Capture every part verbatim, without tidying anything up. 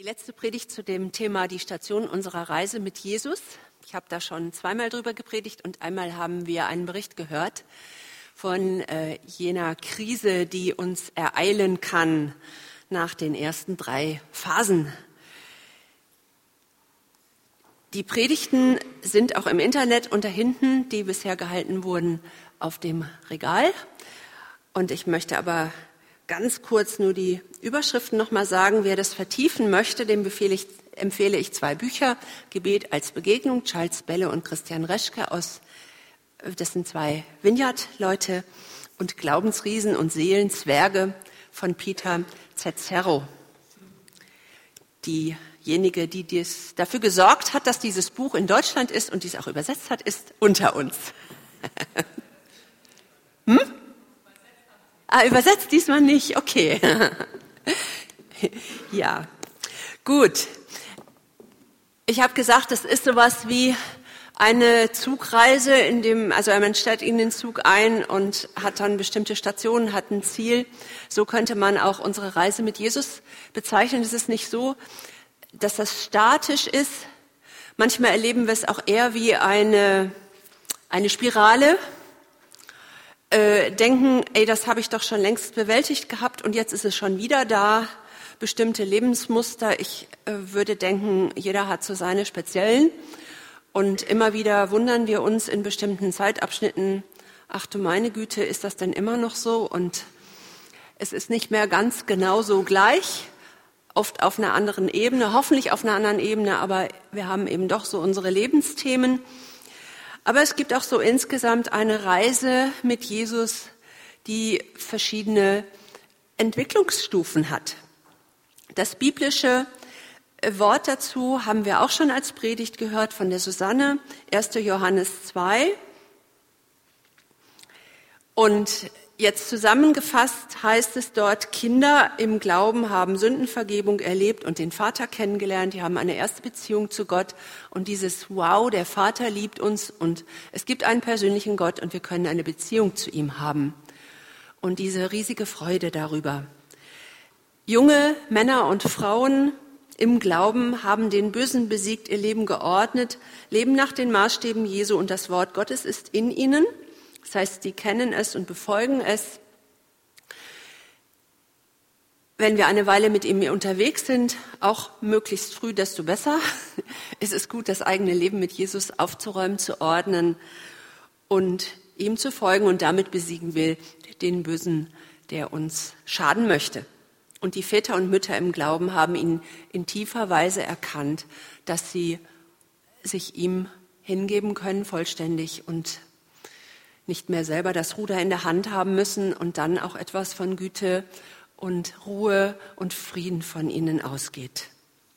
letzte Predigt zu dem Thema die Station unserer Reise mit Jesus. Ich habe da schon zweimal drüber gepredigt und einmal haben wir einen Bericht gehört von äh, jener Krise, die uns ereilen kann nach den ersten drei Phasen. Die Predigten sind auch im Internet unter hinten, die bisher gehalten wurden, auf dem Regal. Und ich möchte aber ganz kurz nur die Überschriften nochmal sagen. Wer das vertiefen möchte, dem befehle ich, empfehle ich zwei Bücher. Gebet als Begegnung, Charles Belle und Christian Reschke aus, das sind zwei Vineyard-Leute, und Glaubensriesen und Seelenzwerge von Peter Zetzero. Diejenige, die dies dafür gesorgt hat, dass dieses Buch in Deutschland ist und dies auch übersetzt hat, ist unter uns. hm? Ah, übersetzt diesmal nicht, okay. Ja, gut. Ich habe gesagt, es ist sowas wie eine Zugreise, in dem, also man stellt in den Zug ein und hat dann bestimmte Stationen, hat ein Ziel. So könnte man auch unsere Reise mit Jesus bezeichnen. Es ist nicht so, dass das statisch ist. Manchmal erleben wir es auch eher wie eine, eine Spirale. Äh, denken, ey, das habe ich doch schon längst bewältigt gehabt und jetzt ist es schon wieder da. Bestimmte Lebensmuster. Ich äh, würde denken, jeder hat so seine speziellen. Und immer wieder wundern wir uns in bestimmten Zeitabschnitten, ach du meine Güte, ist das denn immer noch so? Und es ist nicht mehr ganz genau so gleich, oft auf einer anderen Ebene, hoffentlich auf einer anderen Ebene, aber wir haben eben doch so unsere Lebensthemen. Aber es gibt auch so insgesamt eine Reise mit Jesus, die verschiedene Entwicklungsstufen hat. Das biblische Wort dazu haben wir auch schon als Predigt gehört von der Susanne, erster Johannes zwei. Und jetzt zusammengefasst heißt es dort, Kinder im Glauben haben Sündenvergebung erlebt und den Vater kennengelernt. Die haben eine erste Beziehung zu Gott und dieses Wow, der Vater liebt uns und es gibt einen persönlichen Gott und wir können eine Beziehung zu ihm haben. Und diese riesige Freude darüber. Junge Männer und Frauen im Glauben haben den Bösen besiegt, ihr Leben geordnet, leben nach den Maßstäben Jesu und das Wort Gottes ist in ihnen. Das heißt, die kennen es und befolgen es. Wenn wir eine Weile mit ihm unterwegs sind, auch möglichst früh, desto besser, ist es gut, das eigene Leben mit Jesus aufzuräumen, zu ordnen und ihm zu folgen und damit besiegen will den Bösen, der uns schaden möchte. Und die Väter und Mütter im Glauben haben ihn in tiefer Weise erkannt, dass sie sich ihm hingeben können, vollständig und nicht mehr selber das Ruder in der Hand haben müssen und dann auch etwas von Güte und Ruhe und Frieden von ihnen ausgeht.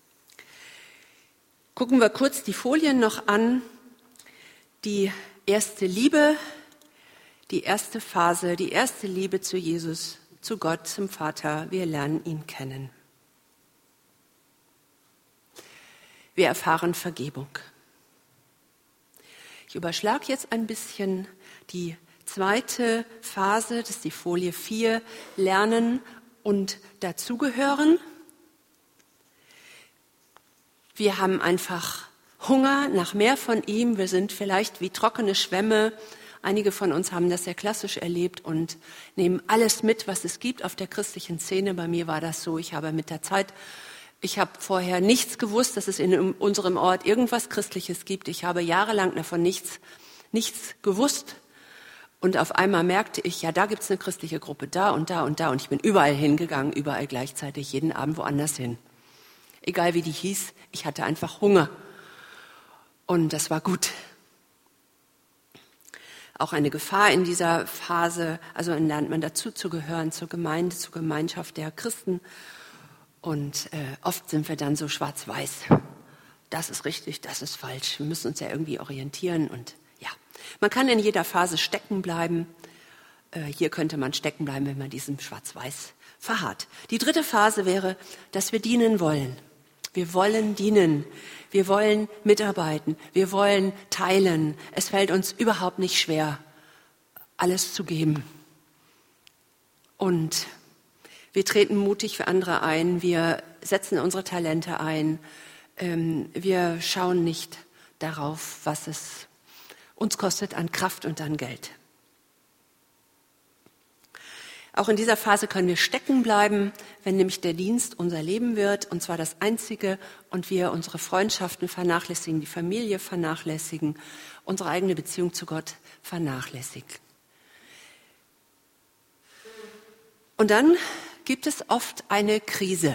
Gucken wir kurz die Folien noch an. Die erste Liebe, die erste Phase, die erste Liebe zu Jesus, zu Gott, zum Vater. Wir lernen ihn kennen. Wir erfahren Vergebung. Ich überschlage jetzt ein bisschen die zweite Phase, das ist die Folie vier, Lernen und Dazugehören. Wir haben einfach Hunger nach mehr von ihm. Wir sind vielleicht wie trockene Schwämme. Einige von uns haben das sehr klassisch erlebt und nehmen alles mit, was es gibt auf der christlichen Szene. Bei mir war das so, ich habe mit der Zeit, ich habe vorher nichts gewusst, dass es in unserem Ort irgendwas Christliches gibt. Ich habe jahrelang davon nichts, nichts gewusst. Und auf einmal merkte ich, ja, da gibt es eine christliche Gruppe, da und da und da. Und ich bin überall hingegangen, überall gleichzeitig, jeden Abend woanders hin. Egal wie die hieß, ich hatte einfach Hunger. Und das war gut. Auch eine Gefahr in dieser Phase, also dann lernt man dazu zu gehören, zur Gemeinde, zur Gemeinschaft der Christen. Und äh, oft sind wir dann so schwarz-weiß. Das ist richtig, das ist falsch. Wir müssen uns ja irgendwie orientieren. Und ja, man kann in jeder Phase stecken bleiben. Äh, hier könnte man stecken bleiben, wenn man diesem schwarz-weiß verharrt. Die dritte Phase wäre, dass wir dienen wollen. Wir wollen dienen. Wir wollen mitarbeiten, wir wollen teilen. Es fällt uns überhaupt nicht schwer, alles zu geben. Und Wir treten mutig für andere ein, wir setzen unsere Talente ein, ähm, wir schauen nicht darauf, was es uns kostet an Kraft und an Geld. Auch in dieser Phase können wir stecken bleiben, wenn nämlich der Dienst unser Leben wird, und zwar das Einzige, und wir unsere Freundschaften vernachlässigen, die Familie vernachlässigen, unsere eigene Beziehung zu Gott vernachlässigen. Und dann gibt es oft eine Krise.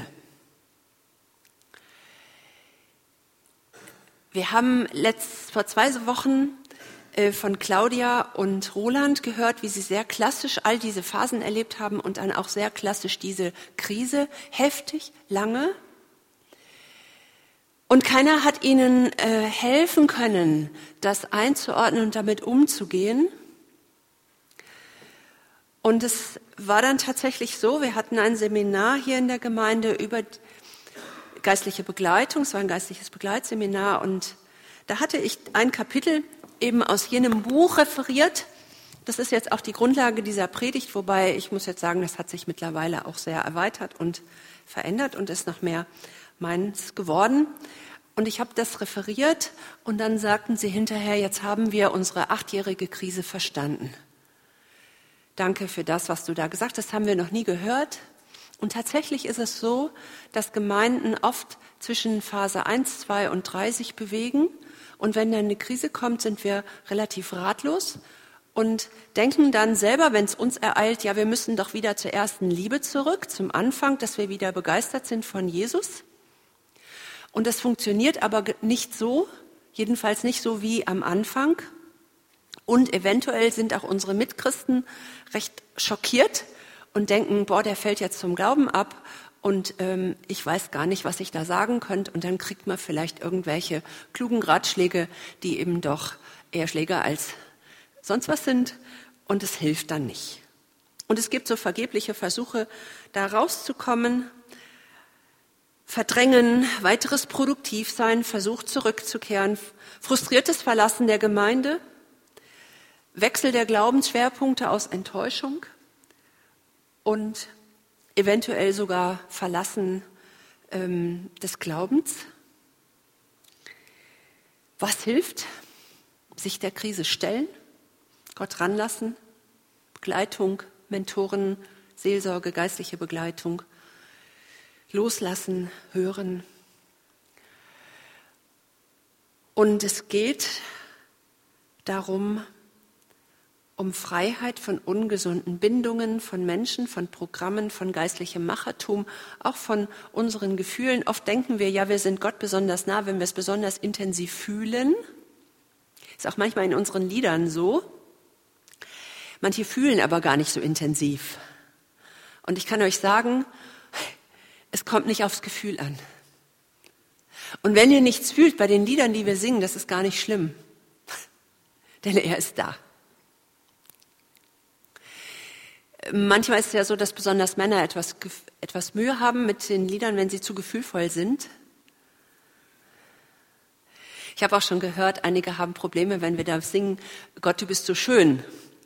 Wir haben letzt, vor zwei Wochen von Claudia und Roland gehört, wie sie sehr klassisch all diese Phasen erlebt haben und dann auch sehr klassisch diese Krise, heftig, lange. Und keiner hat ihnen äh, helfen können, das einzuordnen und damit umzugehen. Und es war dann tatsächlich so, wir hatten ein Seminar hier in der Gemeinde über geistliche Begleitung, es war ein geistliches Begleitseminar, und da hatte ich ein Kapitel eben aus jenem Buch referiert. Das ist jetzt auch die Grundlage dieser Predigt, wobei ich muss jetzt sagen, das hat sich mittlerweile auch sehr erweitert und verändert und ist noch mehr meins geworden. Und ich habe das referiert und dann sagten sie hinterher, jetzt haben wir unsere achtjährige Krise verstanden. Danke für das, was du da gesagt hast, das haben wir noch nie gehört. Und tatsächlich ist es so, dass Gemeinden oft zwischen Phase eins, zwei und drei sich bewegen. Und wenn dann eine Krise kommt, sind wir relativ ratlos und denken dann selber, wenn es uns ereilt, ja, wir müssen doch wieder zur ersten Liebe zurück, zum Anfang, dass wir wieder begeistert sind von Jesus. Und das funktioniert aber nicht so, jedenfalls nicht so wie am Anfang. Und eventuell sind auch unsere Mitchristen recht schockiert und denken, boah, der fällt jetzt zum Glauben ab. Und ähm, ich weiß gar nicht, was ich da sagen könnte. Und dann kriegt man vielleicht irgendwelche klugen Ratschläge, die eben doch eher Schläger als sonst was sind. Und es hilft dann nicht. Und es gibt so vergebliche Versuche, da rauszukommen. Verdrängen, weiteres Produktivsein, Versuch zurückzukehren, frustriertes Verlassen der Gemeinde, Wechsel der Glaubensschwerpunkte aus Enttäuschung und eventuell sogar Verlassen ähm, des Glaubens. Was hilft? Sich der Krise stellen, Gott ranlassen, Begleitung, Mentoren, Seelsorge, geistliche Begleitung, loslassen, hören. Und es geht darum, um Freiheit von ungesunden Bindungen, von Menschen, von Programmen, von geistlichem Machertum, auch von unseren Gefühlen. Oft denken wir, ja, wir sind Gott besonders nah, wenn wir es besonders intensiv fühlen. Ist auch manchmal in unseren Liedern so. Manche fühlen aber gar nicht so intensiv. Und ich kann euch sagen, es kommt nicht aufs Gefühl an. Und wenn ihr nichts fühlt bei den Liedern, die wir singen, das ist gar nicht schlimm. Denn er ist da. Manchmal ist es ja so, dass besonders Männer etwas, etwas Mühe haben mit den Liedern, wenn sie zu gefühlvoll sind. Ich habe auch schon gehört, einige haben Probleme, wenn wir da singen, Gott, du bist so schön.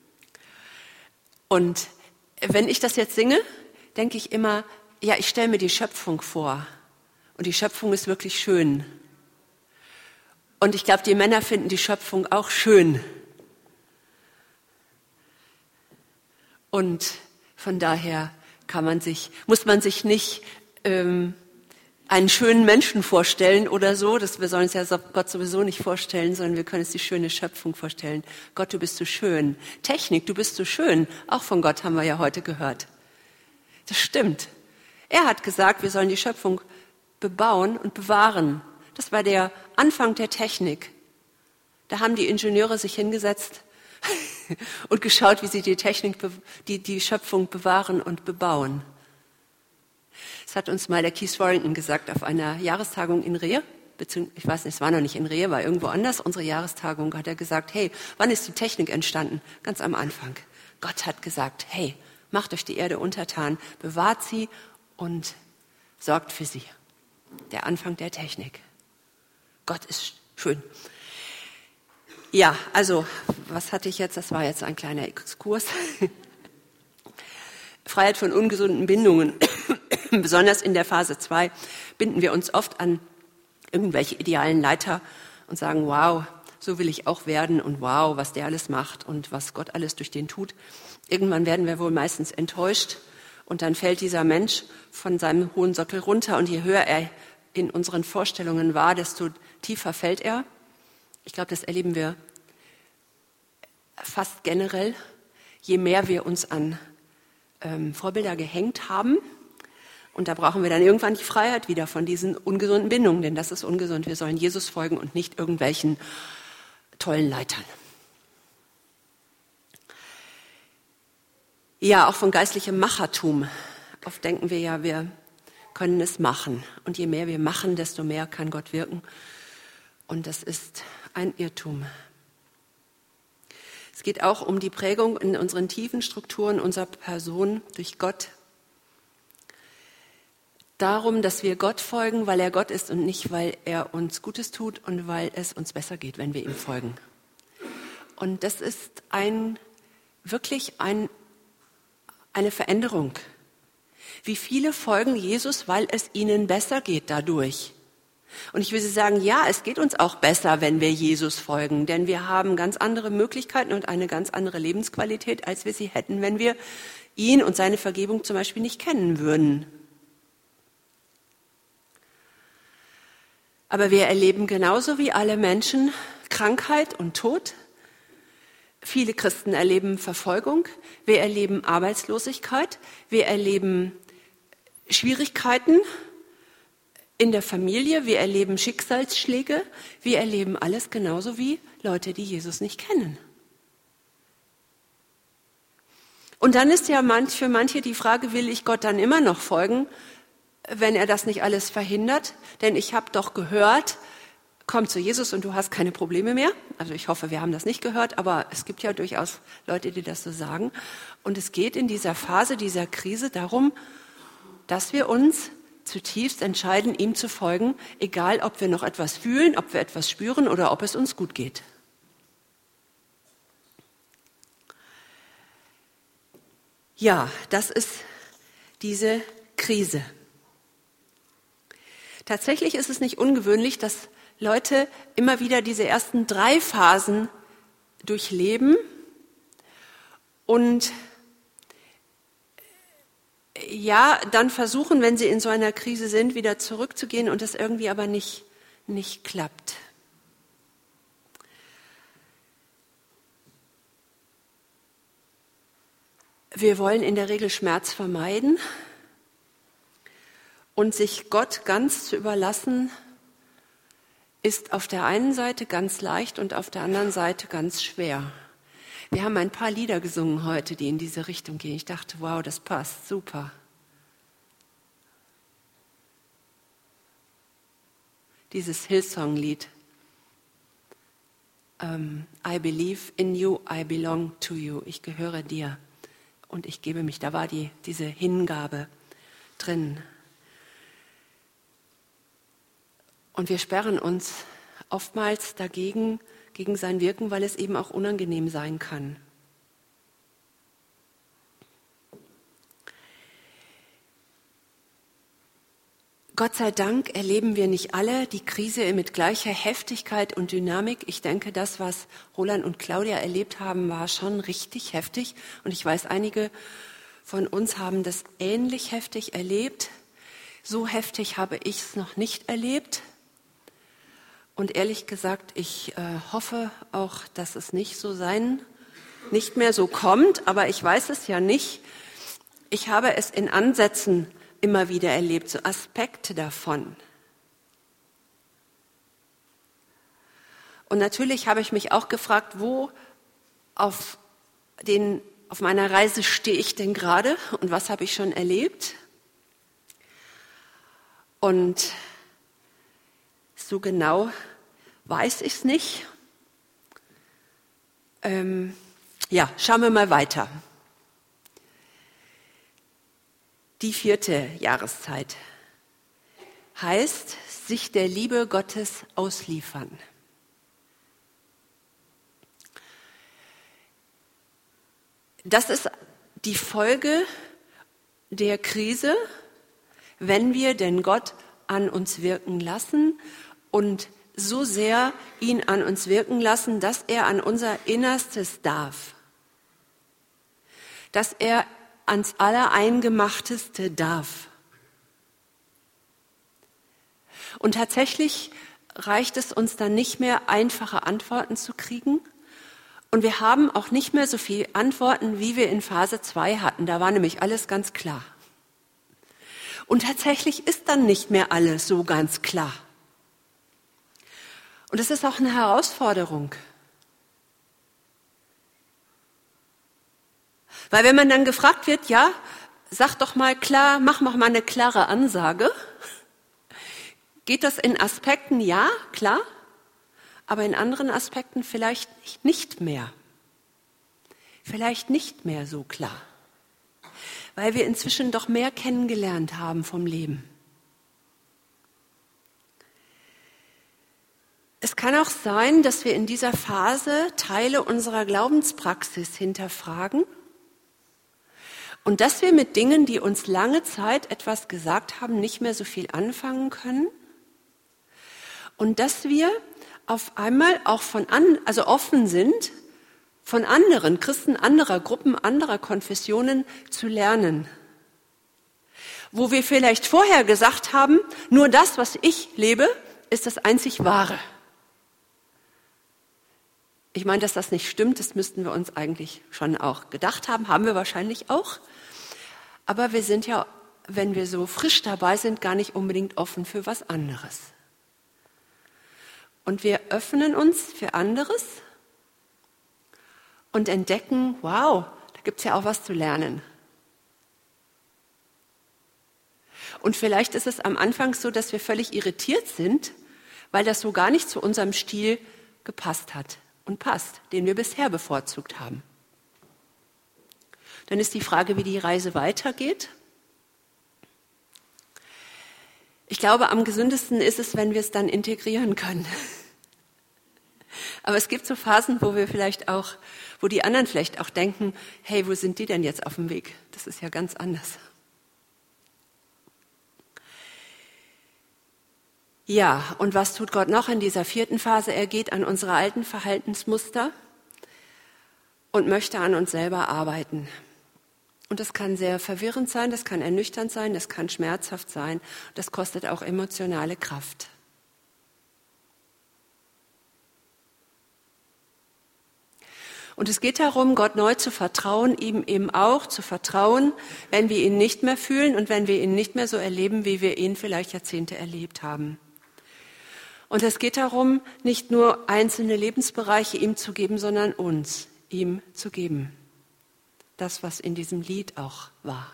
Und wenn ich das jetzt singe, denke ich immer, ja, ich stelle mir die Schöpfung vor. Und die Schöpfung ist wirklich schön. Und ich glaube, die Männer finden die Schöpfung auch schön. Und von daher kann man sich, muss man sich nicht ähm, einen schönen Menschen vorstellen oder so. Das, wir sollen uns ja Gott sowieso nicht vorstellen, sondern wir können uns die schöne Schöpfung vorstellen. Gott, du bist so schön. Technik, du bist so schön. Auch von Gott haben wir ja heute gehört. Das stimmt. Er hat gesagt, wir sollen die Schöpfung bebauen und bewahren. Das war der Anfang der Technik. Da haben die Ingenieure sich hingesetzt und geschaut, wie sie die Technik, die, die Schöpfung bewahren und bebauen. Das hat uns mal der Keith Warrington gesagt auf einer Jahrestagung in Rehe. Ich weiß nicht, es war noch nicht in Rehe, war irgendwo anders. Unsere Jahrestagung hat er gesagt, hey, wann ist die Technik entstanden? Ganz am Anfang. Gott hat gesagt, hey, macht euch die Erde untertan, bewahrt sie und sorgt für sie. Der Anfang der Technik. Gott ist schön. Ja, also, was hatte ich jetzt? Das war jetzt ein kleiner Exkurs. Freiheit von ungesunden Bindungen. Besonders in der Phase zwei binden wir uns oft an irgendwelche idealen Leiter und sagen, wow, so will ich auch werden und wow, was der alles macht und was Gott alles durch den tut. Irgendwann werden wir wohl meistens enttäuscht und dann fällt dieser Mensch von seinem hohen Sockel runter und je höher er in unseren Vorstellungen war, desto tiefer fällt er. Ich glaube, das erleben wir fast generell, je mehr wir uns an ähm, Vorbilder gehängt haben. Und da brauchen wir dann irgendwann die Freiheit wieder von diesen ungesunden Bindungen, denn das ist ungesund. Wir sollen Jesus folgen und nicht irgendwelchen tollen Leitern. Ja, auch von geistlichem Machertum. Oft denken wir ja, wir können es machen. Und je mehr wir machen, desto mehr kann Gott wirken. Und das ist ein Irrtum. Es geht auch um die Prägung in unseren tiefen Strukturen unserer Person durch Gott. Darum, dass wir Gott folgen, weil er Gott ist und nicht, weil er uns Gutes tut und weil es uns besser geht, wenn wir ihm folgen. Und das ist ein, wirklich ein, eine Veränderung. Wie viele folgen Jesus, weil es ihnen besser geht dadurch? Und ich will Sie sagen, ja, es geht uns auch besser, wenn wir Jesus folgen, denn wir haben ganz andere Möglichkeiten und eine ganz andere Lebensqualität, als wir sie hätten, wenn wir ihn und seine Vergebung zum Beispiel nicht kennen würden. Aber wir erleben genauso wie alle Menschen Krankheit und Tod. Viele Christen erleben Verfolgung, wir erleben Arbeitslosigkeit, wir erleben Schwierigkeiten in der Familie, wir erleben Schicksalsschläge, wir erleben alles genauso wie Leute, die Jesus nicht kennen. Und dann ist ja manch, für manche die Frage, will ich Gott dann immer noch folgen, wenn er das nicht alles verhindert? Denn ich habe doch gehört, komm zu Jesus und du hast keine Probleme mehr. Also ich hoffe, wir haben das nicht gehört, aber es gibt ja durchaus Leute, die das so sagen. Und es geht in dieser Phase, dieser Krise darum, dass wir uns zutiefst entscheiden, ihm zu folgen, egal ob wir noch etwas fühlen, ob wir etwas spüren oder ob es uns gut geht. Ja, das ist diese Krise. Tatsächlich ist es nicht ungewöhnlich, dass Leute immer wieder diese ersten drei Phasen durchleben und ja, dann versuchen, wenn sie in so einer Krise sind, wieder zurückzugehen und das irgendwie aber nicht, nicht klappt. Wir wollen in der Regel Schmerz vermeiden und sich Gott ganz zu überlassen, ist auf der einen Seite ganz leicht und auf der anderen Seite ganz schwer. Wir haben ein paar Lieder gesungen heute, die in diese Richtung gehen. Ich dachte, wow, das passt, super. Dieses Hillsong-Lied. Um, I believe in you, I belong to you. Ich gehöre dir und ich gebe mich. Da war die, diese Hingabe drin. Und wir sperren uns oftmals dagegen, gegen sein Wirken, weil es eben auch unangenehm sein kann. Gott sei Dank erleben wir nicht alle die Krise mit gleicher Heftigkeit und Dynamik. Ich denke, das, was Roland und Claudia erlebt haben, war schon richtig heftig. Und ich weiß, einige von uns haben das ähnlich heftig erlebt. So heftig habe ich es noch nicht erlebt. Und ehrlich gesagt, ich äh, hoffe auch, dass es nicht so sein, nicht mehr so kommt, aber ich weiß es ja nicht. Ich habe es in Ansätzen immer wieder erlebt, so Aspekte davon. Und natürlich habe ich mich auch gefragt, wo auf, den, auf meiner Reise stehe ich denn gerade und was habe ich schon erlebt? Und so genau weiß ich es nicht. Ähm, ja, schauen wir mal weiter. Die vierte Jahreszeit heißt, sich der Liebe Gottes ausliefern. Das ist die Folge der Krise, wenn wir denn Gott an uns wirken lassen und so sehr ihn an uns wirken lassen, dass er an unser Innerstes darf, dass er ans Allereingemachteste darf. Und tatsächlich reicht es uns dann nicht mehr, einfache Antworten zu kriegen. Und wir haben auch nicht mehr so viele Antworten, wie wir in Phase zwei hatten. Da war nämlich alles ganz klar. Und tatsächlich ist dann nicht mehr alles so ganz klar. Und das ist auch eine Herausforderung. Weil wenn man dann gefragt wird, ja, sag doch mal klar, mach mal eine klare Ansage. Geht das in Aspekten? Ja, klar. Aber in anderen Aspekten vielleicht nicht mehr. Vielleicht nicht mehr so klar. Weil wir inzwischen doch mehr kennengelernt haben vom Leben. Es kann auch sein, dass wir in dieser Phase Teile unserer Glaubenspraxis hinterfragen und dass wir mit Dingen, die uns lange Zeit etwas gesagt haben, nicht mehr so viel anfangen können und dass wir auf einmal auch von an, also offen sind, von anderen Christen, anderer Gruppen, anderer Konfessionen zu lernen. Wo wir vielleicht vorher gesagt haben, nur das, was ich lebe, ist das einzig Wahre. Ich meine, dass das nicht stimmt, das müssten wir uns eigentlich schon auch gedacht haben, haben wir wahrscheinlich auch. Aber wir sind ja, wenn wir so frisch dabei sind, gar nicht unbedingt offen für was anderes. Und wir öffnen uns für anderes und entdecken, wow, da gibt es ja auch was zu lernen. Und vielleicht ist es am Anfang so, dass wir völlig irritiert sind, weil das so gar nicht zu unserem Stil gepasst hat und passt, den wir bisher bevorzugt haben. Dann ist die Frage, wie die Reise weitergeht. Ich glaube, am gesündesten ist es, wenn wir es dann integrieren können. Aber es gibt so Phasen, wo wir vielleicht auch, wo die anderen vielleicht auch denken, hey, wo sind die denn jetzt auf dem Weg? Das ist ja ganz anders. Ja, und was tut Gott noch in dieser vierten Phase? Er geht an unsere alten Verhaltensmuster und möchte an uns selber arbeiten. Und das kann sehr verwirrend sein, das kann ernüchternd sein, das kann schmerzhaft sein. Das kostet auch emotionale Kraft. Und es geht darum, Gott neu zu vertrauen, ihm eben auch zu vertrauen, wenn wir ihn nicht mehr fühlen und wenn wir ihn nicht mehr so erleben, wie wir ihn vielleicht Jahrzehnte erlebt haben. Und es geht darum, nicht nur einzelne Lebensbereiche ihm zu geben, sondern uns ihm zu geben. Das, was in diesem Lied auch war.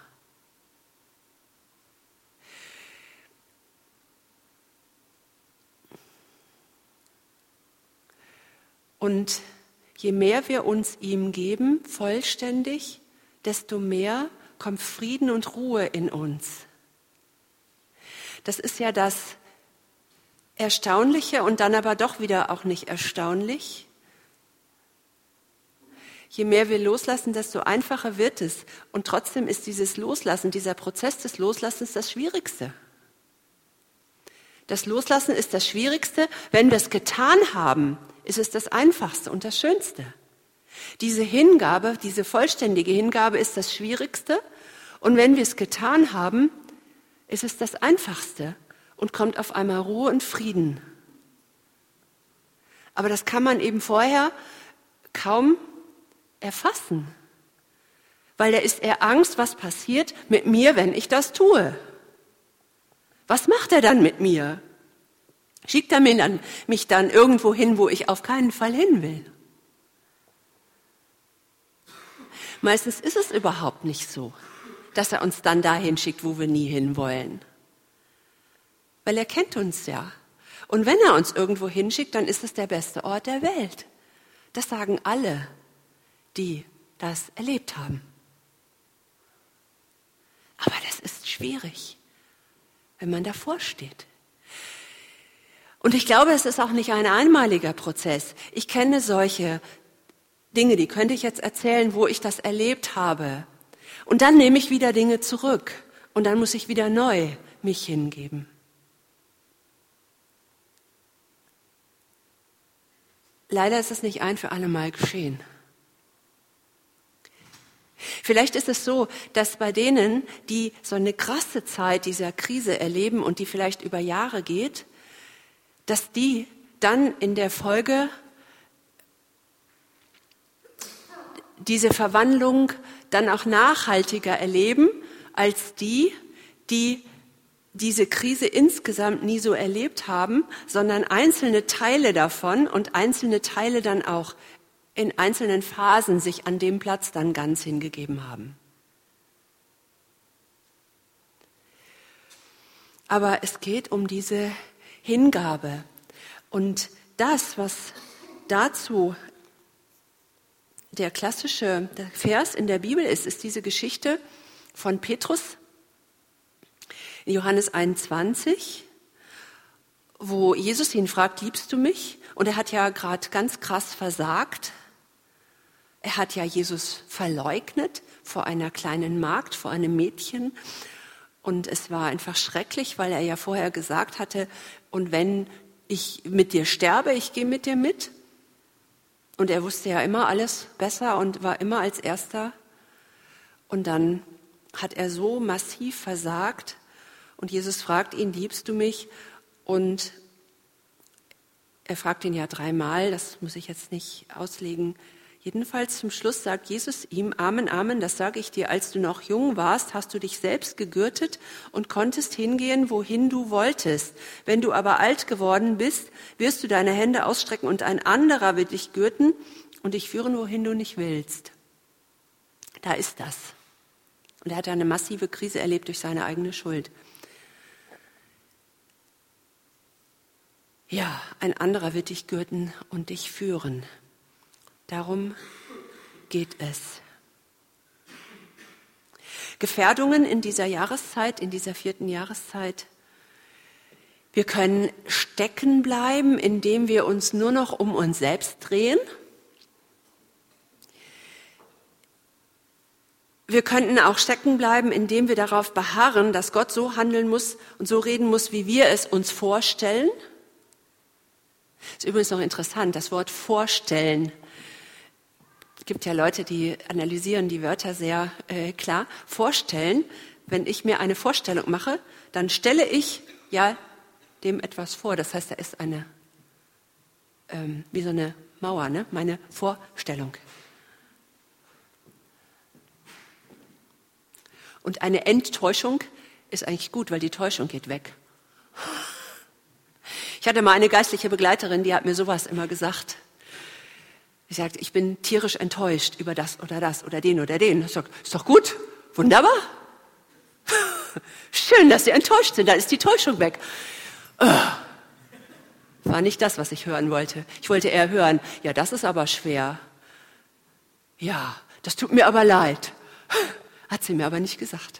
Und je mehr wir uns ihm geben, vollständig, desto mehr kommt Frieden und Ruhe in uns. Das ist ja das Erstaunliche und dann aber doch wieder auch nicht erstaunlich. Je mehr wir loslassen, desto einfacher wird es. Und trotzdem ist dieses Loslassen, dieser Prozess des Loslassens das Schwierigste. Das Loslassen ist das Schwierigste. Wenn wir es getan haben, ist es das Einfachste und das Schönste. Diese Hingabe, diese vollständige Hingabe ist das Schwierigste. Und wenn wir es getan haben, ist es das Einfachste und kommt auf einmal Ruhe und Frieden. Aber das kann man eben vorher kaum erfassen. Weil da ist eher Angst, was passiert mit mir, wenn ich das tue. Was macht er dann mit mir? Schickt er mich dann, mich dann irgendwo hin, wo ich auf keinen Fall hin will? Meistens ist es überhaupt nicht so, dass er uns dann dahin schickt, wo wir nie hinwollen. Weil er kennt uns ja. Und wenn er uns irgendwo hinschickt, dann ist es der beste Ort der Welt. Das sagen alle, die das erlebt haben. Aber das ist schwierig, wenn man davor steht. Und ich glaube, es ist auch nicht ein einmaliger Prozess. Ich kenne solche Dinge, die könnte ich jetzt erzählen, wo ich das erlebt habe. Und dann nehme ich wieder Dinge zurück und dann muss ich wieder neu mich hingeben. Leider ist es nicht ein für alle Mal geschehen. Vielleicht ist es so, dass bei denen, die so eine krasse Zeit dieser Krise erleben und die vielleicht über Jahre geht, dass die dann in der Folge diese Verwandlung dann auch nachhaltiger erleben als die, die diese Krise insgesamt nie so erlebt haben, sondern einzelne Teile davon und einzelne Teile dann auch in einzelnen Phasen sich an dem Platz dann ganz hingegeben haben. Aber es geht um diese Hingabe. Und das, was dazu der klassische Vers in der Bibel ist, ist diese Geschichte von Petrus in Johannes einundzwanzig, wo Jesus ihn fragt, liebst du mich? Und er hat ja gerade ganz krass versagt. Er hat ja Jesus verleugnet vor einer kleinen Magd, vor einem Mädchen. Und es war einfach schrecklich, weil er ja vorher gesagt hatte, und wenn ich mit dir sterbe, ich gehe mit dir mit. Und er wusste ja immer alles besser und war immer als Erster. Und dann hat er so massiv versagt. Und Jesus fragt ihn, liebst du mich? Und er fragt ihn ja dreimal, das muss ich jetzt nicht auslegen. Jedenfalls zum Schluss sagt Jesus ihm, Amen, Amen, das sage ich dir, als du noch jung warst, hast du dich selbst gegürtet und konntest hingehen, wohin du wolltest. Wenn du aber alt geworden bist, wirst du deine Hände ausstrecken und ein anderer wird dich gürten und dich führen, wohin du nicht willst. Da ist das. Und er hat eine massive Krise erlebt durch seine eigene Schuld. Ja, ein anderer wird dich gürten und dich führen. Darum geht es. Gefährdungen in dieser Jahreszeit, in dieser vierten Jahreszeit. Wir können stecken bleiben, indem wir uns nur noch um uns selbst drehen. Wir könnten auch stecken bleiben, indem wir darauf beharren, dass Gott so handeln muss und so reden muss, wie wir es uns vorstellen. Das ist übrigens noch interessant, das Wort vorstellen. Es gibt ja Leute, die analysieren die Wörter sehr äh, klar. Vorstellen, wenn ich mir eine Vorstellung mache, dann stelle ich ja dem etwas vor. Das heißt, da ist eine, ähm, wie so eine Mauer, ne? Meine Vorstellung. Und eine Enttäuschung ist eigentlich gut, weil die Täuschung geht weg. Ich hatte mal eine geistliche Begleiterin, die hat mir sowas immer gesagt. Sie sagt, ich bin tierisch enttäuscht über das oder das oder den oder den. Ich sage, ist doch gut, wunderbar. Schön, dass Sie enttäuscht sind, dann ist die Täuschung weg. War nicht das, was ich hören wollte. Ich wollte eher hören, ja, das ist aber schwer. Ja, das tut mir aber leid. Hat sie mir aber nicht gesagt.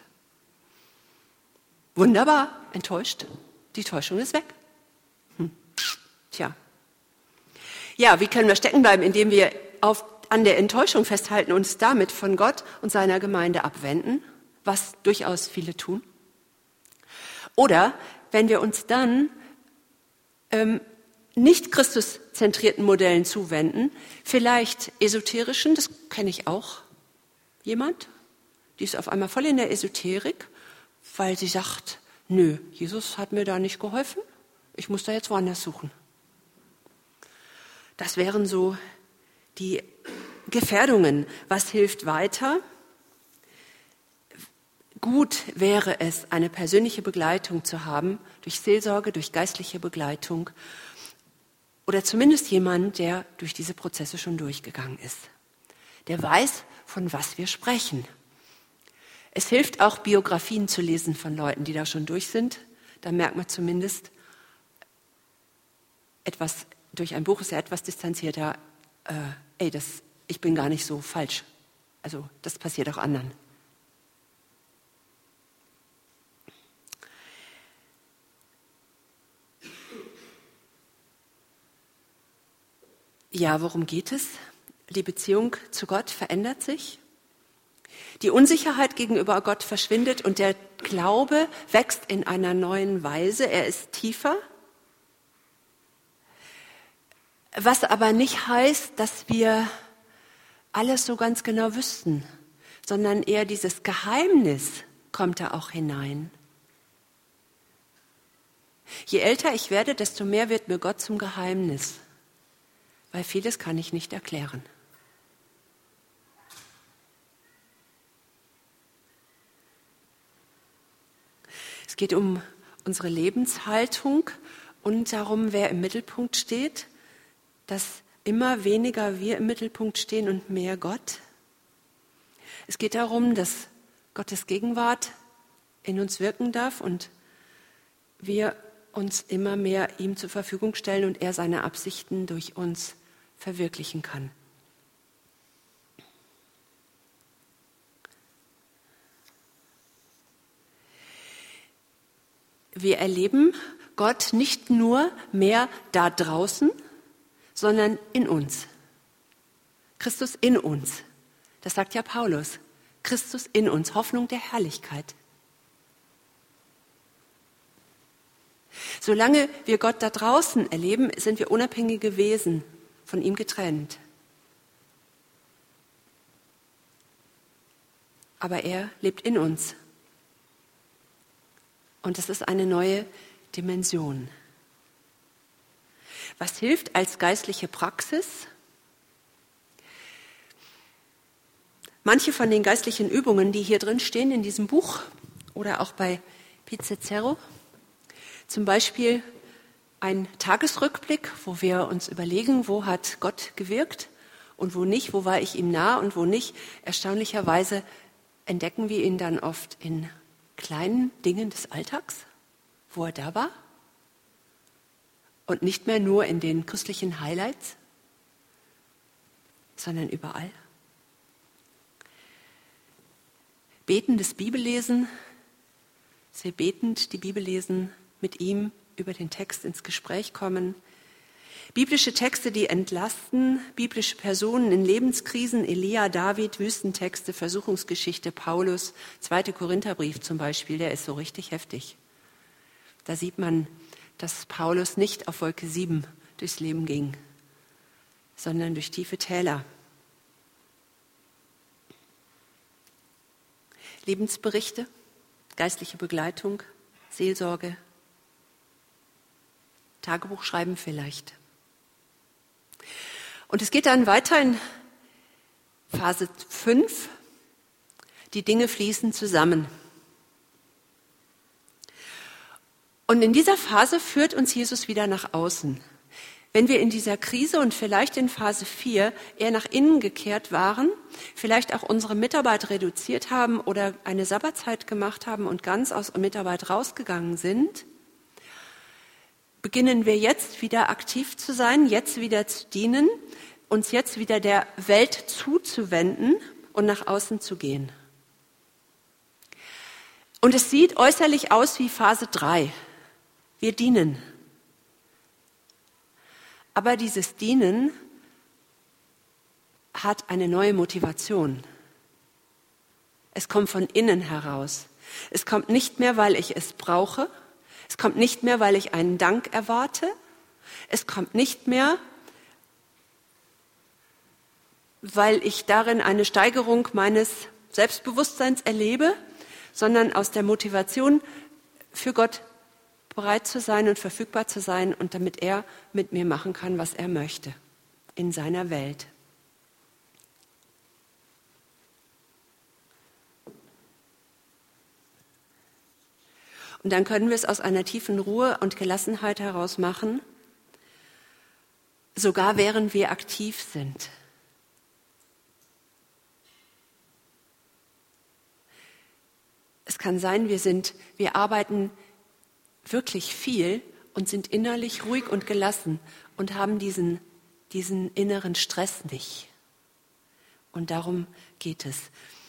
Wunderbar, enttäuscht, die Täuschung ist weg. Hm. Tja. Ja, wie können wir stecken bleiben, indem wir auf, an der Enttäuschung festhalten und uns damit von Gott und seiner Gemeinde abwenden, was durchaus viele tun? Oder wenn wir uns dann ähm, nicht christuszentrierten Modellen zuwenden, vielleicht esoterischen, das kenne ich auch, jemand, die ist auf einmal voll in der Esoterik, weil sie sagt, nö, Jesus hat mir da nicht geholfen, ich muss da jetzt woanders suchen. Das wären so die Gefährdungen. Was hilft weiter? Gut wäre es, eine persönliche Begleitung zu haben, durch Seelsorge, durch geistliche Begleitung oder zumindest jemand, der durch diese Prozesse schon durchgegangen ist, der weiß, von was wir sprechen. Es hilft auch, Biografien zu lesen von Leuten, die da schon durch sind. Da merkt man zumindest etwas. Durch ein Buch ist ja etwas distanzierter, äh, ey, das, ich bin gar nicht so falsch. Also das passiert auch anderen. Ja, worum geht es? Die Beziehung zu Gott verändert sich. Die Unsicherheit gegenüber Gott verschwindet und der Glaube wächst in einer neuen Weise. Er ist tiefer. Was aber nicht heißt, dass wir alles so ganz genau wüssten, sondern eher dieses Geheimnis kommt da auch hinein. Je älter ich werde, desto mehr wird mir Gott zum Geheimnis, weil vieles kann ich nicht erklären. Es geht um unsere Lebenshaltung und darum, wer im Mittelpunkt steht, dass immer weniger wir im Mittelpunkt stehen und mehr Gott. Es geht darum, dass Gottes Gegenwart in uns wirken darf und wir uns immer mehr ihm zur Verfügung stellen und er seine Absichten durch uns verwirklichen kann. Wir erleben Gott nicht nur mehr da draußen, sondern in uns. Christus in uns. Das sagt ja Paulus. Christus in uns, Hoffnung der Herrlichkeit. Solange wir Gott da draußen erleben, sind wir unabhängige Wesen, von ihm getrennt. Aber er lebt in uns. Und das ist eine neue Dimension. Was hilft als geistliche Praxis? Manche von den geistlichen Übungen, die hier drin stehen in diesem Buch oder auch bei Pizzecero, zum Beispiel ein Tagesrückblick, wo wir uns überlegen, wo hat Gott gewirkt und wo nicht, wo war ich ihm nah und wo nicht. Erstaunlicherweise entdecken wir ihn dann oft in kleinen Dingen des Alltags, wo er da war und nicht mehr nur in den christlichen Highlights, sondern überall. Betendes Bibellesen, dass wir betend die Bibel lesen, mit ihm über den Text ins Gespräch kommen. Biblische Texte, die entlasten, biblische Personen in Lebenskrisen, Elia, David, Wüstentexte, Versuchungsgeschichte, Paulus, zweiter Korintherbrief zum Beispiel, der ist so richtig heftig. Da sieht man, dass Paulus nicht auf Wolke sieben durchs Leben ging, sondern durch tiefe Täler. Lebensberichte, geistliche Begleitung, Seelsorge, Tagebuch schreiben vielleicht. Und es geht dann weiter in Phase fünf. Die Dinge fließen zusammen. Und in dieser Phase führt uns Jesus wieder nach außen. Wenn wir in dieser Krise und vielleicht in Phase vier eher nach innen gekehrt waren, vielleicht auch unsere Mitarbeit reduziert haben oder eine Sabbatzeit gemacht haben und ganz aus Mitarbeit rausgegangen sind, beginnen wir jetzt wieder aktiv zu sein, jetzt wieder zu dienen, uns jetzt wieder der Welt zuzuwenden und nach außen zu gehen. Und es sieht äußerlich aus wie Phase drei. Wir dienen. Aber dieses Dienen hat eine neue Motivation. Es kommt von innen heraus. Es kommt nicht mehr, weil ich es brauche. Es kommt nicht mehr, weil ich einen Dank erwarte. Es kommt nicht mehr, weil ich darin eine Steigerung meines Selbstbewusstseins erlebe, sondern aus der Motivation, für Gott bereit zu sein und verfügbar zu sein und damit er mit mir machen kann, was er möchte in seiner Welt. Und dann können wir es aus einer tiefen Ruhe und Gelassenheit heraus machen, sogar während wir aktiv sind. Es kann sein, wir sind, wir arbeiten wirklich viel und sind innerlich ruhig und gelassen und haben diesen, diesen inneren Stress nicht. Und darum geht es.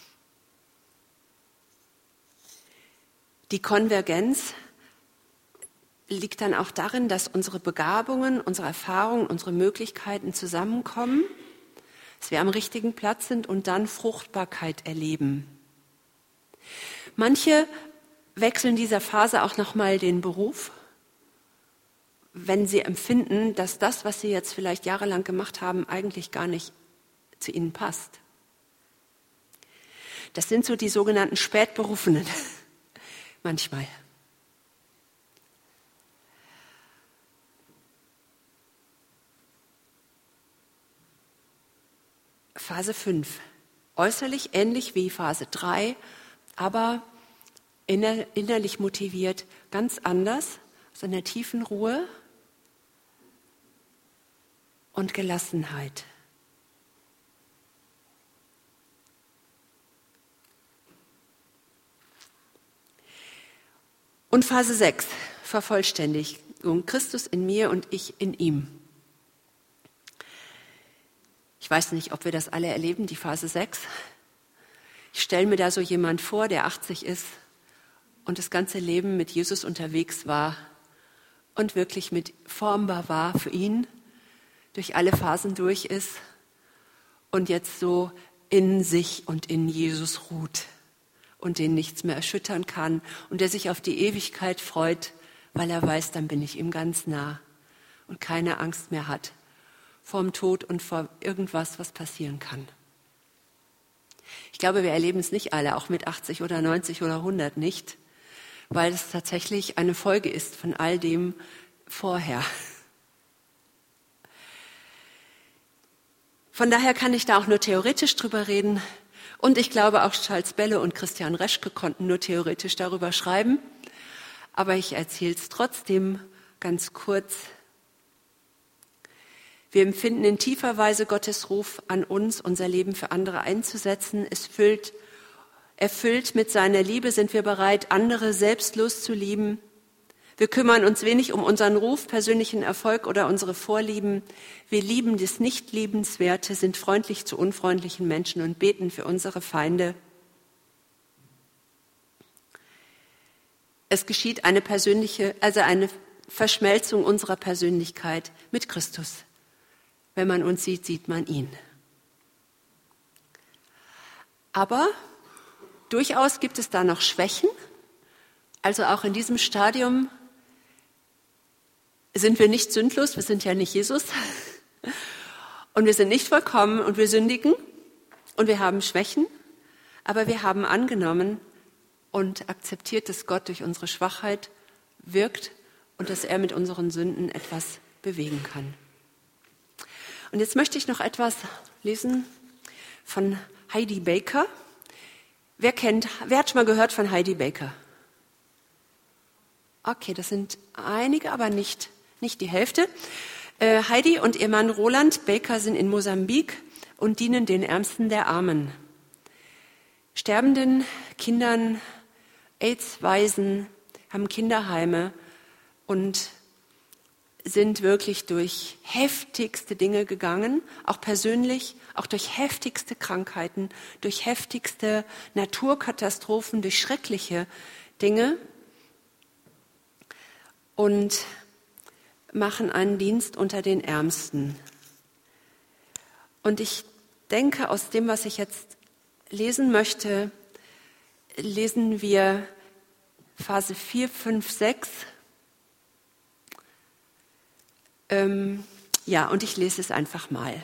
Die Konvergenz liegt dann auch darin, dass unsere Begabungen, unsere Erfahrungen, unsere Möglichkeiten zusammenkommen. dass wir am richtigen Platz sind und dann Fruchtbarkeit erleben. Manche wechseln dieser Phase auch nochmal den Beruf, wenn sie empfinden, dass das, was sie jetzt vielleicht jahrelang gemacht haben, eigentlich gar nicht zu ihnen passt. Das sind so die sogenannten Spätberufenen, manchmal. Phase fünf, äußerlich ähnlich wie Phase drei, aber inner, innerlich motiviert, ganz anders, aus einer tiefen Ruhe und Gelassenheit. Und Phase sechs, Vervollständigung, Christus in mir und ich in ihm. Ich weiß nicht, ob wir das alle erleben, die Phase sechs. Ich stelle mir da so jemand vor, der achtzig ist und das ganze Leben mit Jesus unterwegs war und wirklich mit formbar war für ihn, durch alle Phasen durch ist und jetzt so in sich und in Jesus ruht und den nichts mehr erschüttern kann und der sich auf die Ewigkeit freut, weil er weiß, dann bin ich ihm ganz nah und keine Angst mehr hat vorm Tod und vor irgendwas, was passieren kann. Ich glaube, wir erleben es nicht alle, auch mit achtzig oder neunzig oder hundert nicht, weil es tatsächlich eine Folge ist von all dem vorher. Von daher kann ich da auch nur theoretisch drüber reden. Und ich glaube, auch Charles Belle und Christian Reschke konnten nur theoretisch darüber schreiben. Aber ich erzähle es trotzdem ganz kurz. Wir empfinden in tiefer Weise Gottes Ruf an uns, unser Leben für andere einzusetzen. Es füllt, erfüllt mit seiner Liebe sind wir bereit, andere selbstlos zu lieben. Wir kümmern uns wenig um unseren Ruf, persönlichen Erfolg oder unsere Vorlieben. Wir lieben das Nicht-Liebenswerte, sind freundlich zu unfreundlichen Menschen und beten für unsere Feinde. Es geschieht eine persönliche, also eine Verschmelzung unserer Persönlichkeit mit Christus. Wenn man uns sieht, sieht man ihn. Aber durchaus gibt es da noch Schwächen. Also auch in diesem Stadium sind wir nicht sündlos, wir sind ja nicht Jesus. Und wir sind nicht vollkommen und wir sündigen und wir haben Schwächen. Aber wir haben angenommen und akzeptiert, dass Gott durch unsere Schwachheit wirkt und dass er mit unseren Sünden etwas bewegen kann. Und jetzt möchte ich noch etwas lesen von Heidi Baker. Wer kennt, wer hat schon mal gehört von Heidi Baker? Okay, das sind einige, aber nicht, nicht die Hälfte. Äh, Heidi und ihr Mann Roland Baker sind in Mosambik und dienen den Ärmsten der Armen. Sterbenden Kindern, AIDS-Waisen, haben Kinderheime und sind wirklich durch heftigste Dinge gegangen, auch persönlich, auch durch heftigste Krankheiten, durch heftigste Naturkatastrophen, durch schreckliche Dinge und machen einen Dienst unter den Ärmsten. Und ich denke, aus dem, was ich jetzt lesen möchte, lesen wir Phase vier, fünf, sechs. Ähm, ja, und ich lese es einfach mal.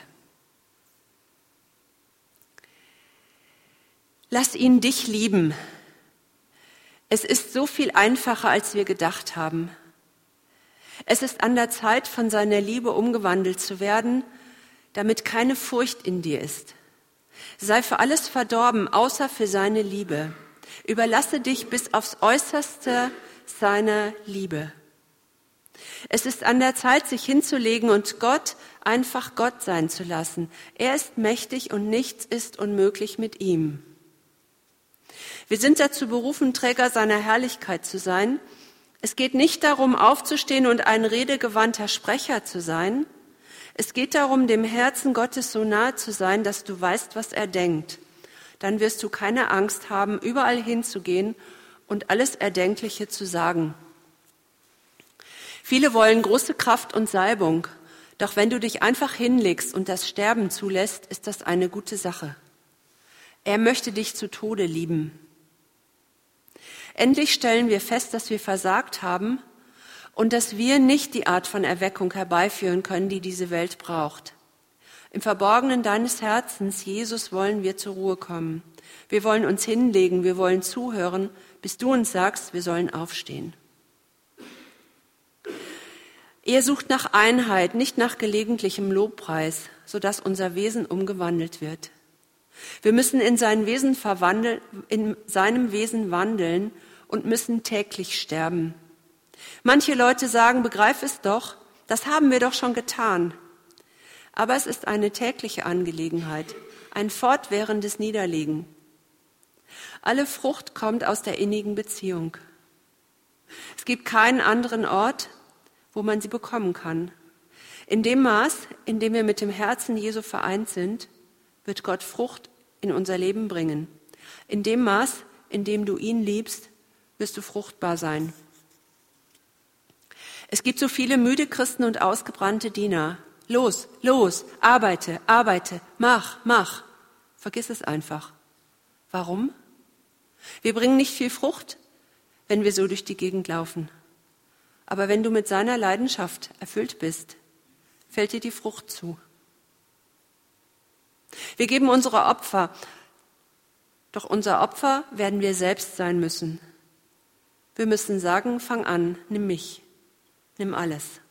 Lass ihn dich lieben. Es ist so viel einfacher, als wir gedacht haben. Es ist an der Zeit, von seiner Liebe umgewandelt zu werden, damit keine Furcht in dir ist. Sei für alles verdorben, außer für seine Liebe. Überlasse dich bis aufs Äußerste seiner Liebe. Es ist an der Zeit, sich hinzulegen und Gott einfach Gott sein zu lassen. Er ist mächtig und nichts ist unmöglich mit ihm. Wir sind dazu berufen, Träger seiner Herrlichkeit zu sein. Es geht nicht darum, aufzustehen und ein redegewandter Sprecher zu sein. Es geht darum, dem Herzen Gottes so nahe zu sein, dass du weißt, was er denkt. Dann wirst du keine Angst haben, überall hinzugehen und alles Erdenkliche zu sagen. Viele wollen große Kraft und Salbung. Doch wenn du dich einfach hinlegst und das Sterben zulässt, ist das eine gute Sache. Er möchte dich zu Tode lieben. Endlich stellen wir fest, dass wir versagt haben und dass wir nicht die Art von Erweckung herbeiführen können, die diese Welt braucht. Im Verborgenen deines Herzens, Jesus, wollen wir zur Ruhe kommen. Wir wollen uns hinlegen, wir wollen zuhören, bis du uns sagst, wir sollen aufstehen. Er sucht nach Einheit, nicht nach gelegentlichem Lobpreis, sodass unser Wesen umgewandelt wird. Wir müssen in, sein Wesen verwandeln, in seinem Wesen wandeln und müssen täglich sterben. Manche Leute sagen, begreif es doch, das haben wir doch schon getan. Aber es ist eine tägliche Angelegenheit, ein fortwährendes Niederlegen. Alle Frucht kommt aus der innigen Beziehung. Es gibt keinen anderen Ort, wo man sie bekommen kann. In dem Maß, in dem wir mit dem Herzen Jesu vereint sind, wird Gott Frucht in unser Leben bringen. In dem Maß, in dem du ihn liebst, wirst du fruchtbar sein. Es gibt so viele müde Christen und ausgebrannte Diener. Los, los, arbeite, arbeite, mach, mach. Vergiss es einfach. Warum? Wir bringen nicht viel Frucht, wenn wir so durch die Gegend laufen. Aber wenn du mit seiner Leidenschaft erfüllt bist, fällt dir die Frucht zu. Wir geben unsere Opfer, doch unser Opfer werden wir selbst sein müssen. Wir müssen sagen, fang an, nimm mich, nimm alles.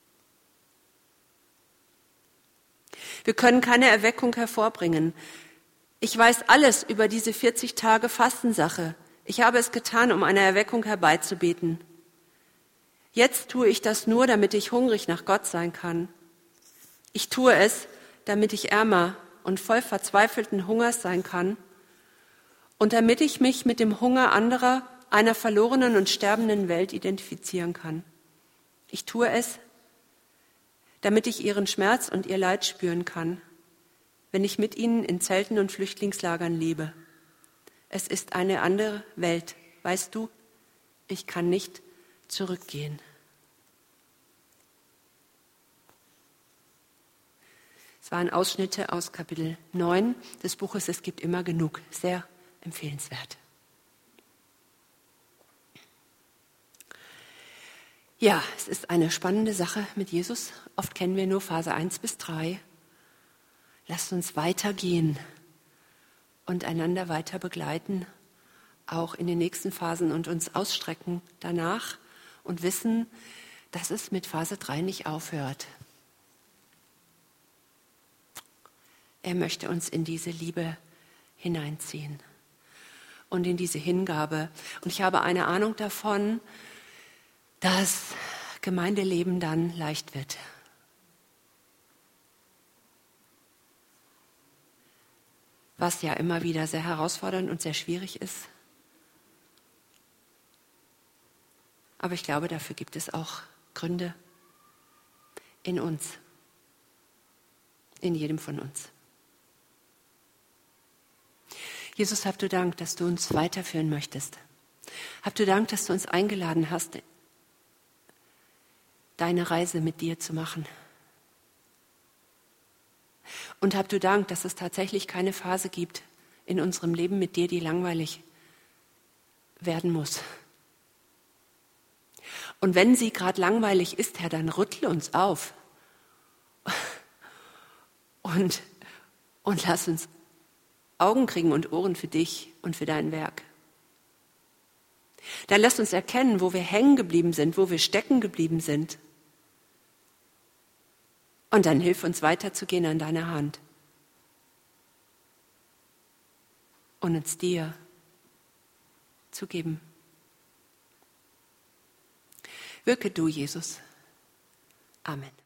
Wir können keine Erweckung hervorbringen. Ich weiß alles über diese vierzig Tage Fastensache. Ich habe es getan, um eine Erweckung herbeizubeten. Jetzt tue ich das nur, damit ich hungrig nach Gott sein kann. Ich tue es, damit ich ärmer und voll verzweifelten Hungers sein kann und damit ich mich mit dem Hunger anderer, einer verlorenen und sterbenden Welt identifizieren kann. Ich tue es, damit ich ihren Schmerz und ihr Leid spüren kann, wenn ich mit ihnen in Zelten und Flüchtlingslagern lebe. Es ist eine andere Welt, weißt du, ich kann nicht zurückgehen. Es waren Ausschnitte aus Kapitel neun des Buches Es gibt immer genug. Sehr empfehlenswert. Ja, es ist eine spannende Sache mit Jesus. Oft kennen wir nur Phase eins bis drei. Lasst uns weitergehen und einander weiter begleiten, auch in den nächsten Phasen und uns ausstrecken danach und wissen, dass es mit Phase drei nicht aufhört. Er möchte uns in diese Liebe hineinziehen und in diese Hingabe. Und ich habe eine Ahnung davon, dass Gemeindeleben dann leicht wird. Was ja immer wieder sehr herausfordernd und sehr schwierig ist. Aber ich glaube, dafür gibt es auch Gründe in uns, in jedem von uns. Jesus, hab du Dank, dass du uns weiterführen möchtest. Hab du Dank, dass du uns eingeladen hast, deine Reise mit dir zu machen. Und hab du Dank, dass es tatsächlich keine Phase gibt in unserem Leben mit dir, die langweilig werden muss. Und wenn sie gerade langweilig ist, Herr, dann rüttel uns auf und, und lass uns Augen kriegen und Ohren für dich und für dein Werk. Dann lass uns erkennen, wo wir hängen geblieben sind, wo wir stecken geblieben sind. Und dann hilf uns weiterzugehen an deiner Hand. Und uns dir zu geben. Wirke du, Jesus. Amen.